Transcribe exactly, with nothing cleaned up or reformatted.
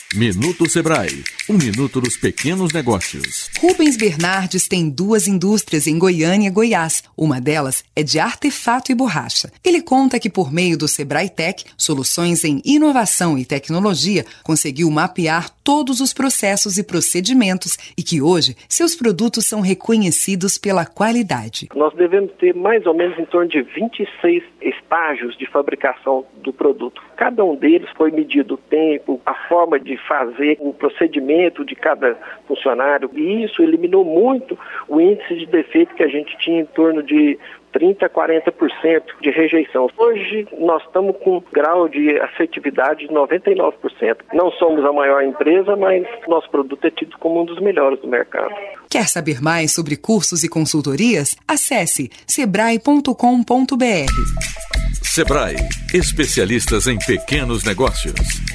Minuto Sebrae, um minuto dos pequenos negócios. Rubens Bernardes tem duas indústrias em Goiânia, Goiás. Uma delas é de artefato e borracha. Ele conta que por meio do Sebrae Tech, soluções em inovação e tecnologia, conseguiu mapear todos os processos e procedimentos e que hoje seus produtos são reconhecidos pela qualidade. Nós devemos ter mais ou menos em torno de vinte e seis estágios de fabricação do produto. Cada um deles foi medido o tempo, a forma de fazer, o procedimento de cada funcionário, e isso eliminou muito o índice de defeito que a gente tinha em torno de trinta a quarenta por cento de rejeição. Hoje nós estamos com um grau de assertividade de noventa e nove por cento. Não somos a maior empresa, mas nosso produto é tido como um dos melhores do mercado. Quer saber mais sobre cursos e consultorias? Acesse sebrae ponto com ponto br. Sebrae, especialistas em pequenos negócios.